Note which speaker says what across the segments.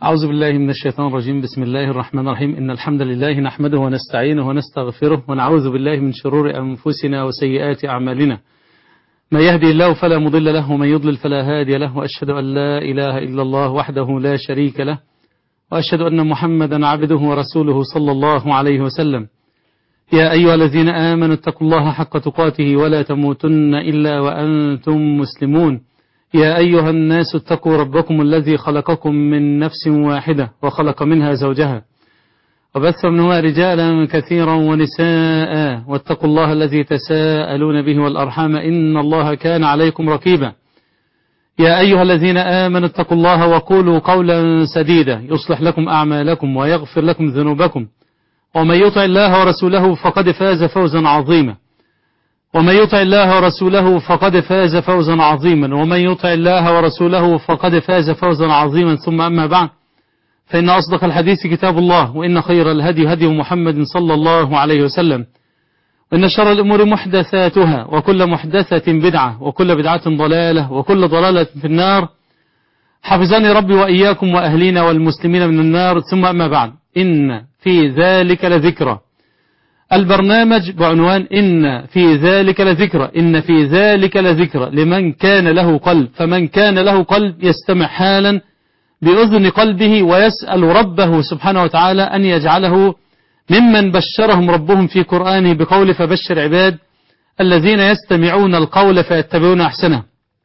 Speaker 1: أعوذ بالله من الشيطان الرجيم. بسم الله الرحمن الرحيم. إن الحمد لله نحمده ونستعينه ونستغفره ونعوذ بالله من شرور أنفسنا وسيئات أعمالنا. ما يهدي الله فلا مضل له ومن يضلل فلا هادي له، وأشهد أن لا إله إلا الله وحده لا شريك له، وأشهد أن محمدا عبده ورسوله صلى الله عليه وسلم. يا أيها الذين آمنوا اتقوا الله حق تقاته ولا تموتن إلا وأنتم مسلمون. يا أيها الناس اتقوا ربكم الذي خلقكم من نفس واحدة وخلق منها زوجها وبث منهما رجالا كثيرا ونساء، واتقوا الله الذي تساءلون به والأرحام إن الله كان عليكم رقيبا. يا أيها الذين آمنوا اتقوا الله وقولوا قولا سديدا يصلح لكم أعمالكم ويغفر لكم ذنوبكم، ومن يطع الله ورسوله فقد فاز فوزا عظيما. ومن يطع الله ورسوله فقد فاز فوزا عظيما ومن يطع الله ورسوله فقد فاز فوزا عظيما. ثم أما بعد، فإن أصدق الحديث كتاب الله، وإن خير الهدي هدي محمد صلى الله عليه وسلم، وإن شر الأمور محدثاتها، وكل محدثة بدعة، وكل بدعة ضلالة، وكل ضلالة في النار. حفظني ربي وإياكم وأهلينا والمسلمين من النار. ثم أما بعد، إن في ذلك لذكرى. البرنامج بعنوان إن في ذلك لذكرى. إن في ذلك لذكرى لمن كان له قلب، فمن كان له قلب يستمع حالا بأذن قلبه ويسأل ربه سبحانه وتعالى أن يجعله ممن بشرهم ربهم في قرآنه بقول فبشر عباد الذين يستمعون القول فيتبعون أحسنه.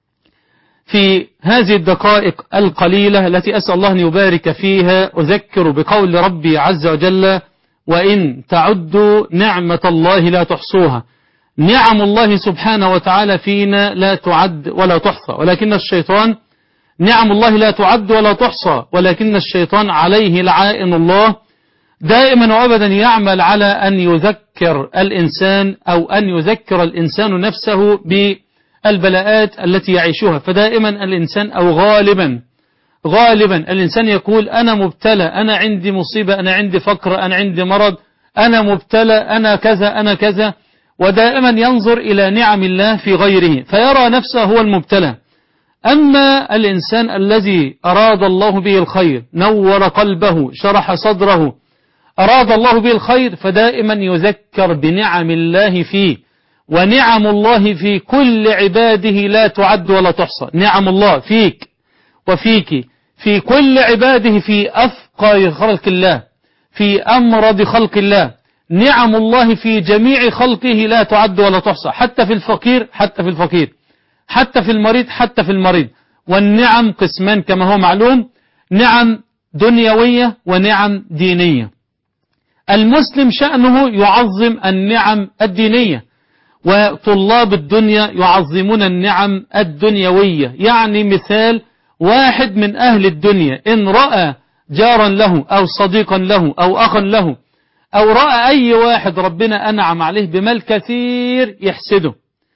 Speaker 1: في هذه الدقائق القليلة التي أسأل الله أن يبارك فيها أذكر بقول ربي عز وجل: وإن تعدوا نعمة الله لا تحصوها. نعم الله سبحانه وتعالى فينا لا تعد ولا تحصى، ولكن الشيطان نعم الله لا تعد ولا تحصى، ولكن الشيطان عليه لعائن الله دائما وأبدا يعمل على أن يذكر الإنسان أو أن يذكر الإنسان نفسه بالبلاءات التي يعيشها. فدائما الإنسان أو غالبا الإنسان يقول: أنا مبتلى، أنا عندي مصيبة، أنا عندي فقر، أنا عندي مرض، أنا مبتلى، أنا كذا أنا كذا، ودائما ينظر إلى نعم الله في غيره فيرى نفسه هو المبتلى. أما الإنسان الذي أراد الله به الخير، نور قلبه، شرح صدره، أراد الله به الخير، فدائما يذكر بنعم الله فيه. ونعم الله في كل عباده لا تعد ولا تحصى. نعم الله فيك وفيك، في كل عباده، في أفقى خلق الله، في أمرض خلق الله. نعم الله في جميع خلقه لا تعد ولا تحصى، حتى في الفقير، حتى في المريض. والنعم قسمان كما هو معلوم: نعم دنيوية ونعم دينية. المسلم شأنه يعظم النعم الدينية، وطلاب الدنيا يعظمون النعم الدنيوية. يعني مثال: واحد من أهل الدنيا إن رأى جارا له أو صديقا له أو أخا له أو رأى أي واحد ربنا أنعم عليه بمال كثير يحسده،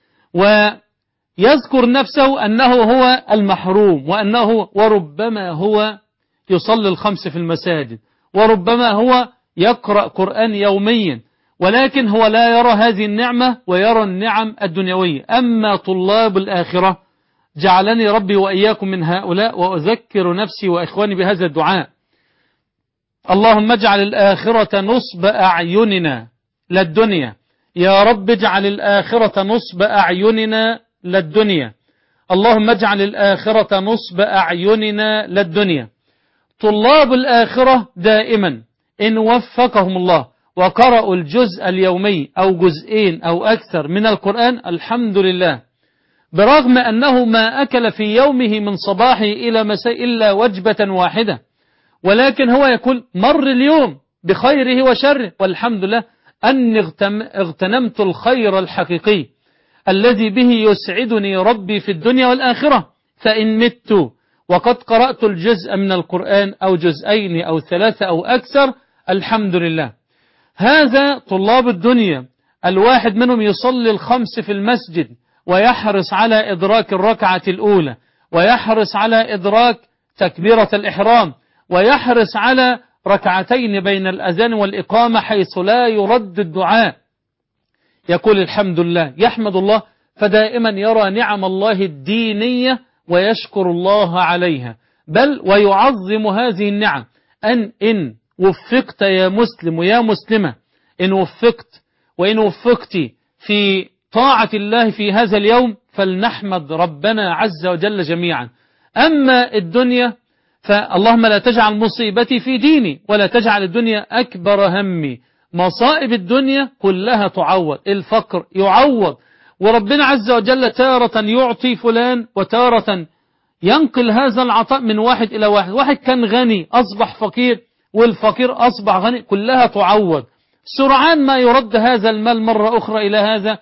Speaker 1: ويذكر نفسه أنه هو المحروم، وأنه وربما هو يصلي الخمس في المساجد، وربما هو يقرأ قرآن يوميا، ولكن هو لا يرى هذه النعمة ويرى النعم الدنيوية. أما طلاب الآخرة جعلني ربي وإياكم من هؤلاء، وأذكر نفسي وإخواني بهذا الدعاء: اللهم اجعل الآخرة نصب أعيننا للدنيا. يا رب اجعل الآخرة نصب أعيننا للدنيا. اللهم اجعل الآخرة نصب أعيننا للدنيا. طلاب الآخرة دائما إن وفقهم الله وقرأوا الجزء اليومي أو جزئين أو أكثر من القرآن، الحمد لله، برغم أنه ما أكل في يومه من صباحه إلى مساء إلا وجبة واحدة، ولكن هو يقول: مر اليوم بخيره وشره، والحمد لله أني اغتنمت الخير الحقيقي الذي به يسعدني ربي في الدنيا والآخرة. فإن مت وقد قرأت الجزء من القرآن أو جزئين أو ثلاثة أو أكثر، الحمد لله. هذا طلاب الدنيا، الواحد منهم يصلي الخمس في المسجد ويحرص على إدراك الركعة الأولى، ويحرص على إدراك تكبيرة الإحرام، ويحرص على ركعتين بين الأذان والإقامة حيث لا يرد الدعاء، يقول الحمد لله، يحمد الله، فدائما يرى نعم الله الدينية ويشكر الله عليها. بل ويعظم هذه النعم. إن وفقت يا مسلم ويا مسلمة، إن وفقت وإن وفقت في طاعة الله في هذا اليوم فلنحمد ربنا عز وجل جميعا. أما الدنيا فاللهم لا تجعل مصيبتي في ديني ولا تجعل الدنيا أكبر همي. مصائب الدنيا كلها تعوض، الفقر يعوض، وربنا عز وجل تارة يعطي فلان وتارة ينقل هذا العطاء من واحد إلى واحد. واحد كان غني أصبح فقير، والفقير أصبح غني، كلها تعوض. سرعان ما يرد هذا المال مرة أخرى إلى هذا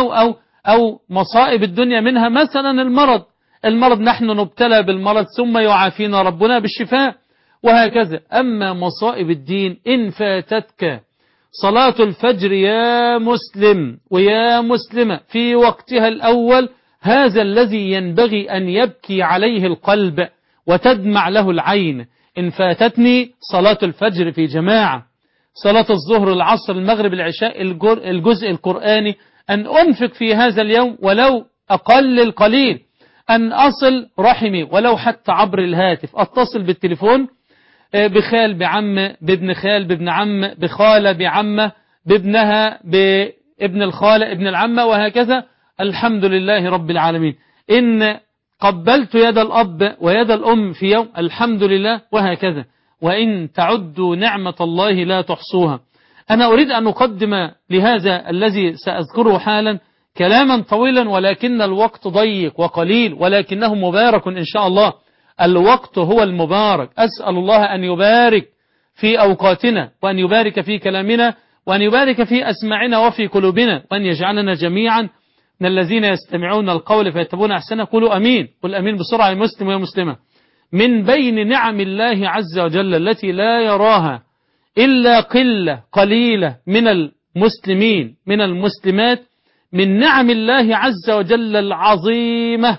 Speaker 1: أو مصائب الدنيا منها مثلا المرض نحن نبتلى بالمرض ثم يعافينا ربنا بالشفاء وهكذا. أما مصائب الدين إن فاتتك صلاة الفجر يا مسلم ويا مسلمة في وقتها الأول، هذا الذي ينبغي أن يبكي عليه القلب وتدمع له العين. إن فاتتني صلاة الفجر في جماعة، صلاة الظهر العصر المغرب العشاء، الجزء القرآني، أن أنفق في هذا اليوم ولو أقل القليل، أن أصل رحمي ولو حتى عبر الهاتف، أتصل بالتليفون بخال بعم بابن خال بابن عم بخالة بعمة بابنها بابن الخالة ابن العمة وهكذا. الحمد لله رب العالمين. إن قبلت يد الأب ويد الأم في يوم، الحمد لله وهكذا. وإن تعدوا نعمة الله لا تحصوها. أنا أريد أن أقدم لهذا الذي سأذكره حالا كلاما طويلا، ولكن الوقت ضيق وقليل، ولكنه مبارك إن شاء الله. الوقت هو المبارك. أسأل الله أن يبارك في أوقاتنا، وأن يبارك في كلامنا، وأن يبارك في أسماعنا وفي قلوبنا، وأن يجعلنا جميعا من الذين يستمعون القول فيتبعون أحسنه. قولوا أمين. قل أمين بسرعة يا مسلم ويا مسلمة. من بين نعم الله عز وجل التي لا يراها إلا قلة قليلة من المسلمين من المسلمات، من نعم الله عز وجل العظيمة،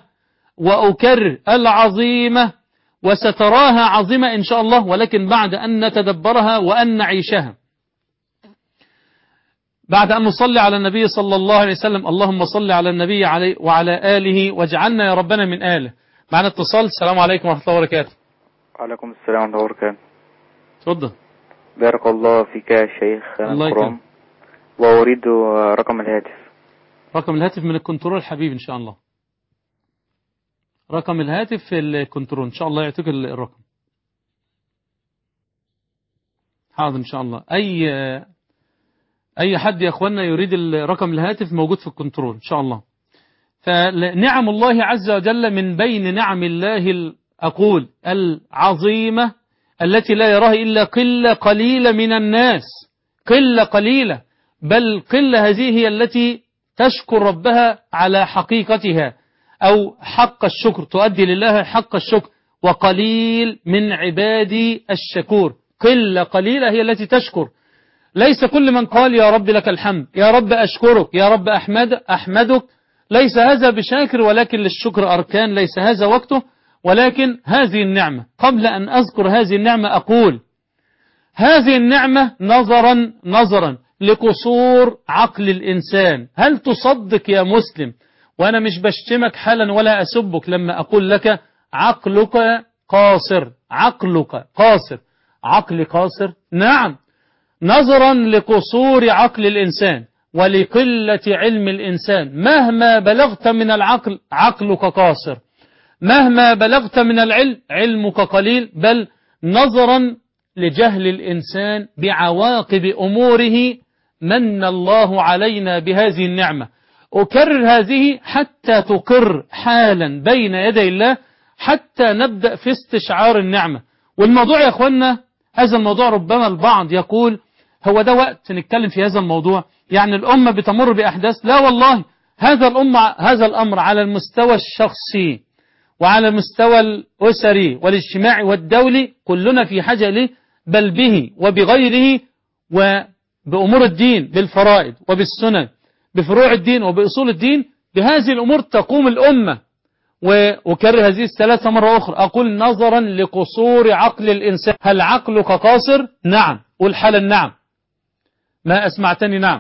Speaker 1: وأكرر العظيمة، وستراها عظيمة إن شاء الله، ولكن بعد أن نتدبرها وأن نعيشها. بعد أن نصلي على النبي صلى الله عليه وسلم، اللهم صل على النبي عليه وعلى آله واجعلنا يا ربنا من آله. معنا اتصال. السلام عليكم ورحمة الله وبركاته.
Speaker 2: وعليكم السلام ورحمة الله وبركاته.
Speaker 1: تفضل.
Speaker 2: بارك الله فيك يا شيخ
Speaker 1: الله
Speaker 2: الكرام. وأريد رقم الهاتف.
Speaker 1: رقم الهاتف من الكنترول حبيبي إن شاء الله. رقم الهاتف في الكنترول إن شاء الله يعطيك الرقم. حاضر إن شاء الله. أي حد يا أخوانا يريد رقم الهاتف موجود في الكنترول إن شاء الله. فنعم الله عز وجل من بين نعم الله أقول العظيمة التي لا يراها إلا قلة قليلة من الناس، قلة قليلة، بل قلة هذه هي التي تشكر ربها على حقيقتها أو حق الشكر، تؤدي لله حق الشكر. وقليل من عبادي الشكور، قلة قليلة هي التي تشكر. ليس كل من قال يا رب لك الحمد، يا رب أشكرك، يا رب أحمدك، ليس هذا بشاكر، ولكن للشكر أركان، ليس هذا وقته. ولكن هذه النعمة، قبل أن أذكر هذه النعمة أقول هذه النعمة نظرا لقصور عقل الإنسان. هل تصدق يا مسلم، وأنا مش بشتمك حالا ولا أسبك لما أقول لك عقلك قاصر، عقلك قاصر، عقل قاصر؟ نعم، نظرا لقصور عقل الإنسان ولقلة علم الإنسان. مهما بلغت من العقل عقلك قاصر، مهما بلغت من العلم علمك قليل، بل نظرا لجهل الإنسان بعواقب أموره من الله علينا بهذه النعمة. أكرر هذه حتى تقر حالا بين يدي الله، حتى نبدأ في استشعار النعمة. والموضوع يا أخوانا، هذا الموضوع ربما البعض يقول هو ده وقت نتكلم في هذا الموضوع، يعني الأمة بتمر بأحداث. لا والله، هذا الأمر على المستوى الشخصي وعلى المستوى الأسري والاجتماعي والدولي كلنا في حاجة له، بل به وبغيره، وبأمور الدين، بالفرائض وبالسنن، بفروع الدين وبأصول الدين. بهذه الأمور تقوم الأمة. وأكرر هذه الثلاثة مرة أخرى، أقول نظرا لقصور عقل الإنسان. هل عقلك قاصر؟ نعم. قل حالا نعم. ما أسمعتني؟ نعم.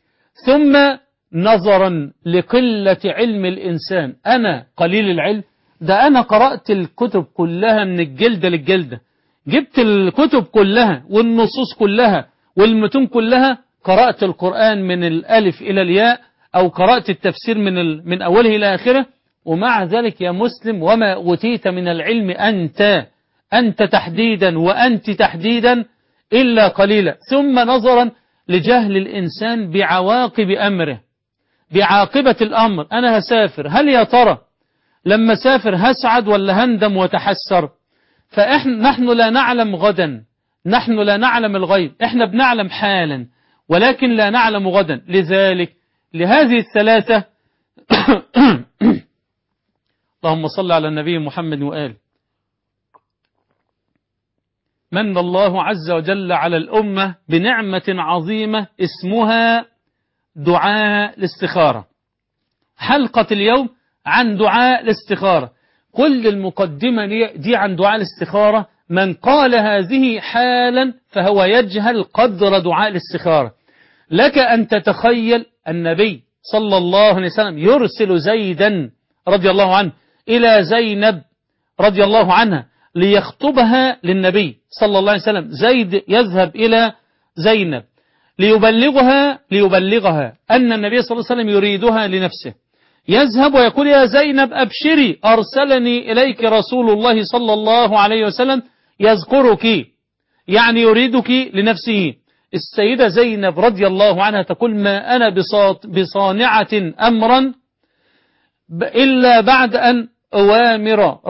Speaker 1: ثم نظرا لقلة علم الإنسان، أنا قليل العلم، ده أنا قرأت الكتب كلها من الجلدة للجلدة، جبت الكتب كلها والنصوص كلها والمتون كلها، قرأت القرآن من الألف إلى الياء، أو قرأت التفسير من أوله إلى آخره. ومع ذلك يا مسلم وما أوتيت من العلم أنت تحديدا وأنت تحديدا إلا قليلا. ثم نظرا لجهل الإنسان بعواقب أمره، بعاقبة الأمر، أنا هسافر، هل يا ترى لما سافر هسعد ولا هندم وتحسر؟ نحن لا نعلم غدا، نحن لا نعلم الغيب، احنا بنعلم حالا ولكن لا نعلم غدا. لذلك لهذه الثلاثة اللهم صل على النبي محمد وآله، من الله عز وجل على الأمة بنعمة عظيمة اسمها دعاء الاستخارة. حلقة اليوم عن دعاء الاستخارة، كل المقدمة دي عن دعاء الاستخارة. من قال هذه حالا فهو يجهل قدر دعاء الاستخارة. لك أن تتخيل النبي صلى الله عليه وسلم يرسل زيدا رضي الله عنه إلى زينب رضي الله عنها ليخطبها للنبي صلى الله عليه وسلم. زيد يذهب إلى زينب ليبلغها أن النبي صلى الله عليه وسلم يريدها لنفسه. يذهب ويقول يا زينب أبشري، أرسلني إليك رسول الله صلى الله عليه وسلم يذكرك، يعني يريدك لنفسه. السيدة زينب رضي الله عنها تقول ما أنا بصانعة أمرا إلا بعد أن أوامر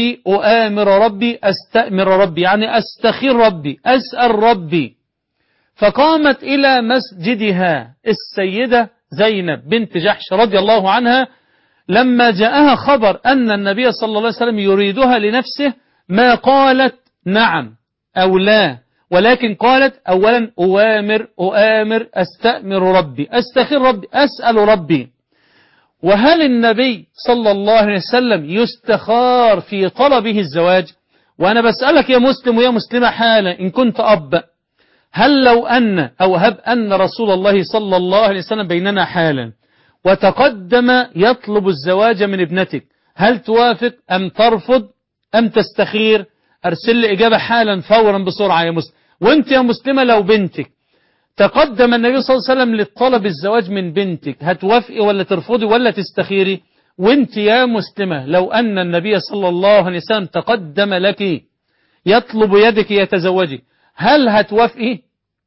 Speaker 1: ربي أستأمر ربي، يعني أستخير ربي، أسأل ربي. فقامت إلى مسجدها السيدة زينب بنت جحش رضي الله عنها لما جاءها خبر أن النبي صلى الله عليه وسلم يريدها لنفسه، ما قالت نعم أو لا، ولكن قالت أولا أؤامر أستأمر ربي، أستخير ربي، أسأل ربي. وهل النبي صلى الله عليه وسلم يستخار في طلبه الزواج؟ وأنا بسألك يا مسلم ويا مسلمة حالا إن كنت أب، هل لو أن أو هب أن رسول الله صلى الله عليه وسلم بيننا حالا وتقدم يطلب الزواج من ابنتك، هل توافق أم ترفض أم تستخير؟ أرسل لي إجابة حالا فورا بسرعة يا مسلم. وانت يا مسلمة لو بنتك تقدم النبي صلى الله عليه وسلم للطلب الزواج من بنتك، هتوافقي ولا ترفضي ولا تستخيري؟ وانت يا مسلمة لو أن النبي صلى الله عليه وسلم تقدم لك يطلب يدك يتزوجك، هل هتوافقي؟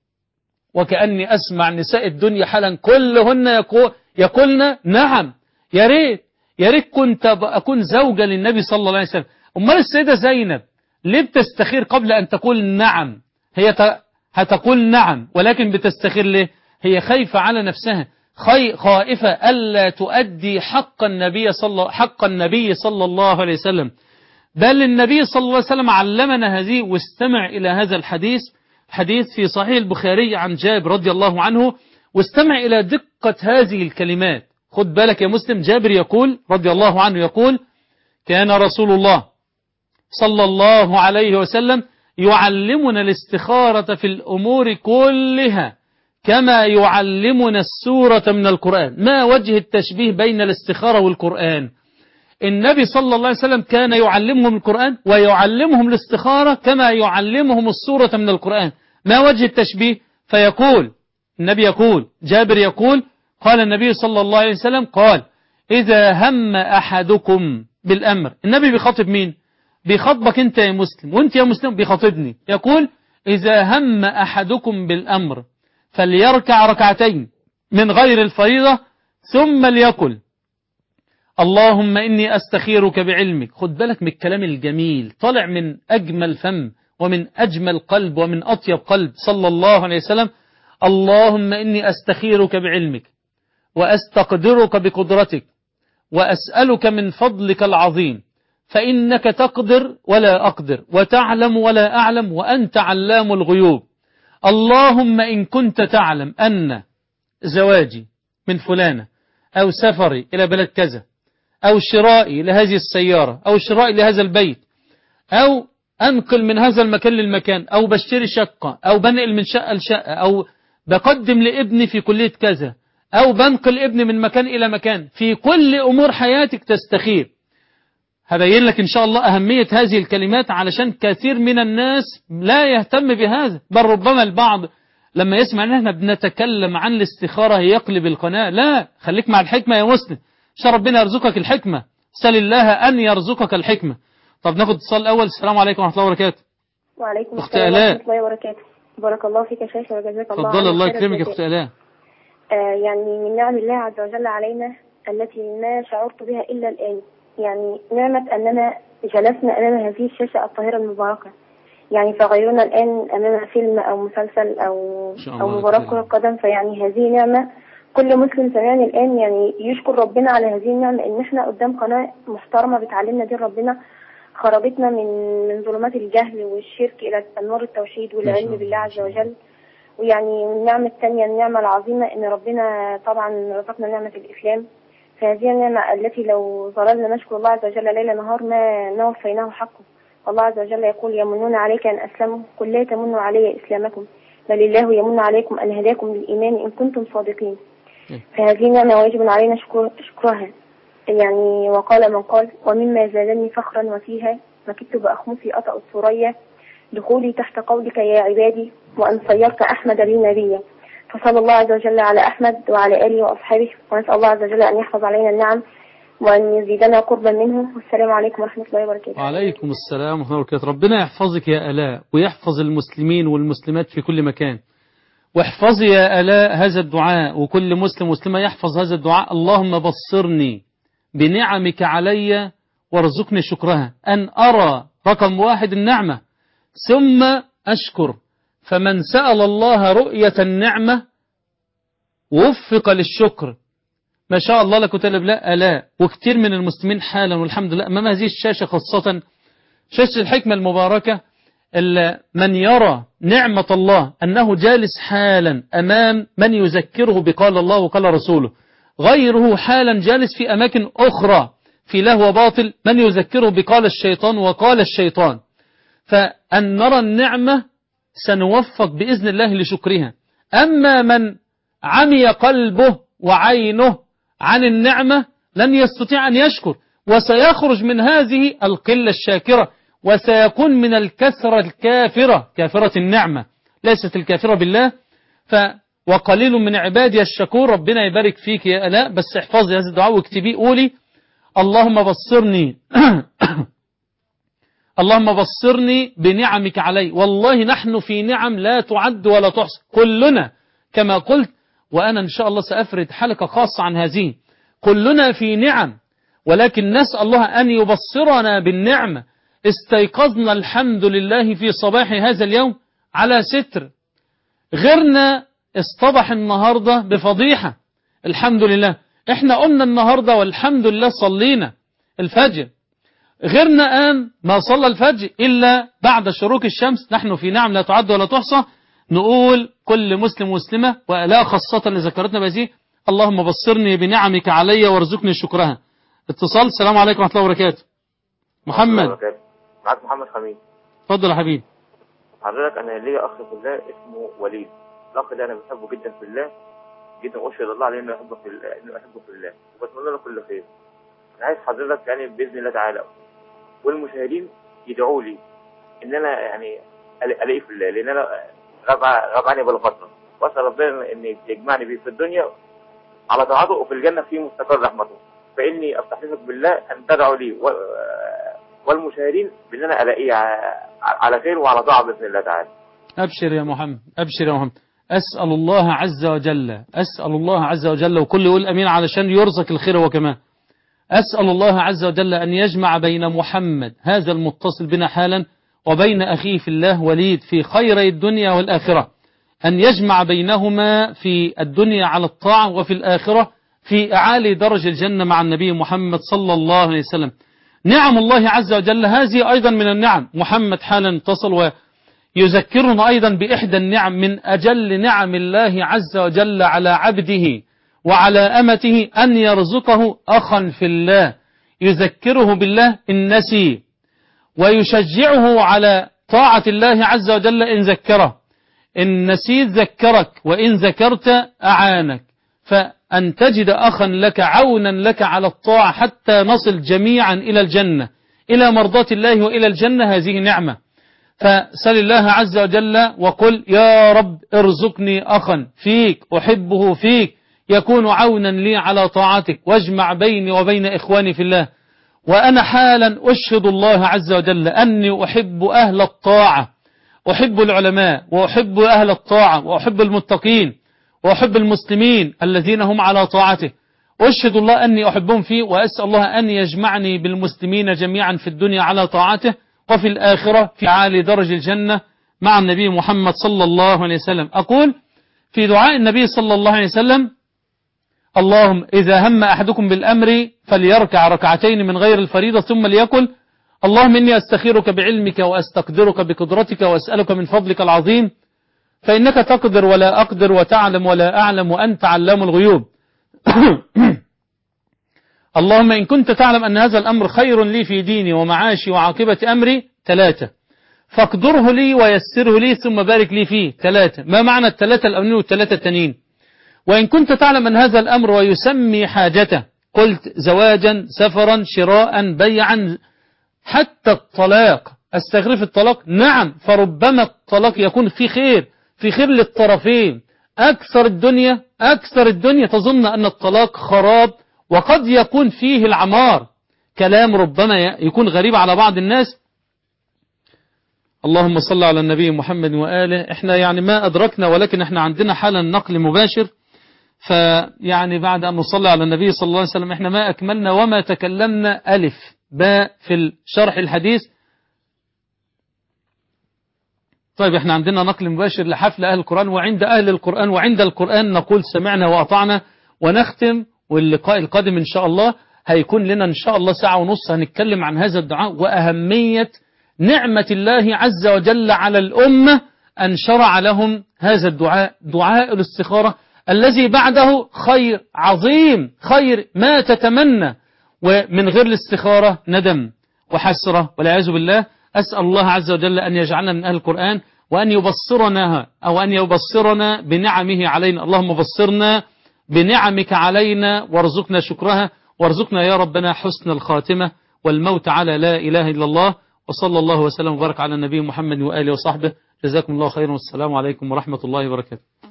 Speaker 1: وكأني أسمع نساء الدنيا حالا كلهن يقولن نعم، يا ريت كنت أكون زوجة للنبي صلى الله عليه وسلم. أمال السيدة زينب ليه بتستخير قبل أن تقول نعم؟ هي هتقول نعم ولكن بتستخير ليه؟ هي خايفة على نفسها، خائفة ألا تؤدي حق النبي صلى الله عليه وسلم. بل النبي صلى الله عليه وسلم علمنا هذه. واستمع إلى هذا الحديث، حديث في صحيح البخاري عن جابر رضي الله عنه، واستمع إلى دقة هذه الكلمات. خد بالك يا مسلم، جابر يقول رضي الله عنه يقول كان رسول الله صلى الله عليه وسلم يعلمنا الاستخارة في الأمور كلها كما يعلمنا السورة من القرآن. ما وجه التشبيه بين الاستخارة والقرآن؟ النبي صلى الله عليه وسلم كان يعلمهم القرآن ويعلمهم الاستخارة كما يعلمهم السورة من القرآن. ما وجه التشبيه؟ فيقول النبي يقول جابر يقول قال النبي صلى الله عليه وسلم قال إذا هم أحدكم بالأمر. النبي بيخاطب مين؟ بيخاطبك أنت يا مسلم، وأنت يا مسلم بيخاطبني. يقول إذا هم أحدكم بالأمر فليركع ركعتين من غير الفريضة ثم ليقل اللهم إني أستخيرك بعلمك. خد بالك من الكلام الجميل، طالع من أجمل فم ومن أجمل قلب ومن أطيب قلب صلى الله عليه وسلم. اللهم إني أستخيرك بعلمك وأستقدرك بقدرتك وأسألك من فضلك العظيم فإنك تقدر ولا أقدر وتعلم ولا أعلم وأنت علام الغيوب. اللهم إن كنت تعلم أن زواجي من فلانة أو سفري إلى بلد كذا أو شرائي لهذه السيارة أو شرائي لهذا البيت أو أنقل من هذا المكان للمكان أو بشتري شقة أو بنقل من شقة لشقة أو بقدم لابني في كلية كذا أو بنقل ابني من مكان إلى مكان، في كل أمور حياتك تستخير. هبين لك إن شاء الله أهمية هذه الكلمات، علشان كثير من الناس لا يهتم بهذا، بل ربما البعض لما يسمع ان احنا بنتكلم عن الاستخارة يقلب القناة. لا، خليك مع الحكمة يا مسلم، عشان ربنا يرزقك الحكمة، سل الله أن يرزقك الحكمة. طب ناخد اتصال الأول. السلام عليكم ورحمة الله وبركاته.
Speaker 3: وعليكم
Speaker 1: أخت
Speaker 3: السلام
Speaker 1: آلاء.
Speaker 3: ورحمة الله وبركاته. بارك الله فيك يا شيخ وجزاك الله
Speaker 1: اتفضل، الله
Speaker 3: خير
Speaker 1: يكرمك يا
Speaker 3: الجزاء.
Speaker 1: أخت آلاء.
Speaker 3: يعني من نعم الله عز وجل علينا التي ما شعرت بها إلا الآن، يعني نعمة أننا جلسنا أمام هذه الشاشة الطاهرة المباركة، يعني فغيرنا الآن أمام فيلم أو مسلسل أو مباراة كرة قدم. فيعني هذه نعمة كل مسلم سمعني الآن يعني يشكر ربنا على هذه النعمة، إن إحنا قدام قناة محترمة بتعلمنا دين ربنا، خرجتنا من ظلمات الجهل والشرك إلى أنوار التوحيد والعلم بالله عز وجل. ويعني النعمة الثانية النعمة العظيمة إن ربنا طبعا رزقنا نعمة الإسلام. فهذه النعمة التي لو ظللنا نشكر الله عز وجل ليل نهار ما وفيناه حقه. الله عز وجل يقول: يمنون عليك أن أسلموا، قل لا تمنوا علي إسلامكم بل الله يمن عليكم أن هداكم للإيمان إن كنتم صادقين. فهذه نعمة واجب علينا شكرها. يعني وقال من قال: ومما زادني فخرا وفيها مكدت بأخمصي أطأ الثريا دخولي تحت قولك يا عبادي وأن صيرت أحمد لي نبيا. فصلى الله عز وجل على أحمد وعلى آله وأصحابه، ونسأل الله عز وجل أن يحفظ علينا النعم وأن يزيدنا قربا منه. والسلام عليكم ورحمة الله وبركاته.
Speaker 1: وعليكم السلام ورحمة الله وبركاته. ربنا يحفظك يا آلاء، ويحفظ المسلمين والمسلمات في كل مكان. واحفظي يا آلاء هذا الدعاء، وكل مسلم ومسلمة يحفظ هذا الدعاء: اللهم بصرني بنعمك علي وارزقني شكرها. أن أرى رقم 1 النعمة ثم أشكر. فمن سأل الله رؤية النعمة ووفق للشكر. ما شاء الله لك وتلب لا آلاء، وكتير من المسلمين حالا والحمد لله أمام هذه الشاشة، خاصة شاشة الحكمة المباركة، من يرى نعمة الله أنه جالس حالا أمام من يذكره بقال الله وقال رسوله، غيره حالا جالس في أماكن أخرى في لهو باطل من يذكره بقال الشيطان وقال الشيطان. فأن نرى النعمة سنوفق بإذن الله لشكرها. أما من عمي قلبه وعينه عن النعمة لن يستطيع أن يشكر، وسيخرج من هذه القلة الشاكرة، وسيكون من الكثرة الكافرة، كافرة النعمة ليست الكافرة بالله. وقليل من عبادي الشكور. ربنا يبارك فيك يا آلاء، بس احفظي هذا الدعاء واكتبيه، قولي: اللهم بصرني اللهم بصرني بنعمك علي. والله نحن في نعم لا تعد ولا تحصى كلنا كما قلت، وأنا إن شاء الله سأفرد حلقة خاصة عن هذه. كلنا في نعم، ولكن نسأل الله أن يبصرنا بالنعمة. استيقظنا الحمد لله في صباح هذا اليوم على ستر، غيرنا اصطبح النهاردة بفضيحة. الحمد لله احنا قمنا النهاردة والحمد لله صلينا الفجر، غيرنا آن ما صلى الفجر إلا بعد شروق الشمس. نحن في نعم لا تعد ولا تحصى. نقول كل مسلم ومسلمة ولا خاصة اللي ذكرتنا بهذه: اللهم بصرني بنعمك علي وارزقني شكرها. اتصال. السلام عليكم ورحمة الله وبركاته. محمد.
Speaker 4: معك محمد خميس.
Speaker 1: اتفضل يا حبيبي.
Speaker 4: حضرتك انا ليا اخ في الله اسمه وليد. الاخ ده انا بحبه جدا في الله جدا، واشهد الله عليه انه احبه في الله، وبتمنى له كل خير. انا عايز حضرتك يعني باذن الله تعالى والمشاهدين يدعوا لي ان انا يعني الاقيه في الله، لان انا غاب عني بالفتره، واسال ربنا ان يجمعني بيه في الدنيا على طاعته وفي الجنه في مستقر رحمته. فاني استحلفك بالله ان تدعوا لي والمشاهدين بان انا الاقيه على خير وعلى طاعه باذن الله تعالى.
Speaker 1: ابشر يا محمد، ابشر يا محمد. اسال الله عز وجل، اسال الله عز وجل، وكل يقول امين علشان يرزق الخير. وكمان اسال الله عز وجل ان يجمع بين محمد هذا المتصل بنا حالا وبين اخيه في الله وليد في خيري الدنيا والاخره، ان يجمع بينهما في الدنيا على الطاعه وفي الاخره في اعالي درج الجنه مع النبي محمد صلى الله عليه وسلم. نعم الله عز وجل هذه أيضا من النعم. محمد حالا اتصل ويذكرنا أيضا بإحدى النعم من أجل نعم الله عز وجل على عبده وعلى أمته، أن يرزقه أخا في الله يذكره بالله إن نسي، ويشجعه على طاعة الله عز وجل إن ذكره. إن نسيت ذكرك، وإن ذكرت أعانك. فأن تجد أخا لك عونا لك على الطاعة حتى نصل جميعا إلى الجنة إلى مرضاة الله وإلى الجنة هذه نعمة. فسل الله عز وجل وقل يا رب ارزقني أخا فيك أحبه فيك يكون عونا لي على طاعتك، واجمع بيني وبين إخواني في الله. وأنا حالا أشهد الله عز وجل أني أحب أهل الطاعة، أحب العلماء وأحب أهل الطاعة وأحب المتقين وأحب المسلمين الذين هم على طاعته. أشهد الله أني أحبهم فيه، وأسأل الله أن يجمعني بالمسلمين جميعا في الدنيا على طاعته، وفي الآخرة في عالي درج الجنة مع النبي محمد صلى الله عليه وسلم. أقول في دعاء النبي صلى الله عليه وسلم: اللهم إذا هم أحدكم بالأمر فليركع ركعتين من غير الفريضة ثم ليقل: اللهم إني أستخيرك بعلمك وأستقدرك بقدرتك وأسألك من فضلك العظيم فإنك تقدر ولا أقدر وتعلم ولا أعلم وأنت علام الغيوب. اللهم إن كنت تعلم أن هذا الأمر خير لي في ديني ومعاشي وعاقبة أمري 3 فاقدره لي ويسره لي ثم بارك لي فيه 3. ما معنى 3 الأولين والثلاثة التانيين؟ وإن كنت تعلم أن هذا الأمر ويسمي حاجته، قلت زواجا سفرا شراء بيعا حتى الطلاق، أستغرف الطلاق؟ نعم، فربما الطلاق يكون في خير، في خير للطرفين. أكثر الدنيا تظن أن الطلاق خراب، وقد يكون فيه العمار. كلام ربما يكون غريب على بعض الناس. اللهم صل على النبي محمد وآله. احنا يعني ما أدركنا، ولكن احنا عندنا حالا نقل مباشر، فيعني بعد أن نصلي على النبي صلى الله عليه وسلم احنا ما أكملنا وما تكلمنا ألف باء في شرح الحديث. طيب احنا عندنا نقل مباشر لحفل أهل القرآن، وعند أهل القرآن وعند القرآن نقول سمعنا وأطعنا. ونختم، واللقاء القادم إن شاء الله هيكون لنا إن شاء الله 1.5 ساعة هنتكلم عن هذا الدعاء وأهمية نعمة الله عز وجل على الأمة أن شرع لهم هذا الدعاء، دعاء الاستخارة الذي بعده خير عظيم، خير ما تتمنى، ومن غير الاستخارة ندم وحسرة والعياذ بالله. أسأل الله عز وجل أن يجعلنا من أهل القرآن، وأن يبصرنا بنعمه علينا. اللهم بصرنا بنعمك علينا وارزقنا شكرها، وارزقنا يا ربنا حسن الخاتمة والموت على لا إله إلا الله. وصلى الله وسلم وبارك على النبي محمد وآله وصحبه. جزاكم الله خيرا، والسلام عليكم ورحمة الله وبركاته.